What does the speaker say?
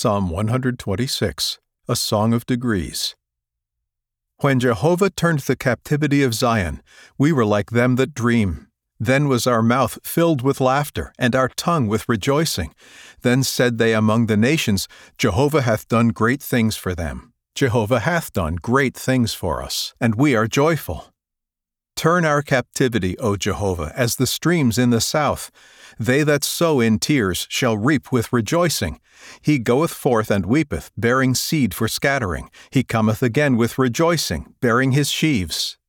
Psalm 126, a Song of Degrees. When Jehovah turned the captivity of Zion, we were like them that dream. Then was our mouth filled with laughter, and our tongue with rejoicing. Then said they among the nations, Jehovah hath done great things for them. Jehovah hath done great things for us, and we are joyful. Turn our captivity, O Jehovah, as the streams in the south. They that sow in tears shall reap with rejoicing. He goeth forth and weepeth, bearing seed for scattering. He cometh again with rejoicing, bearing his sheaves.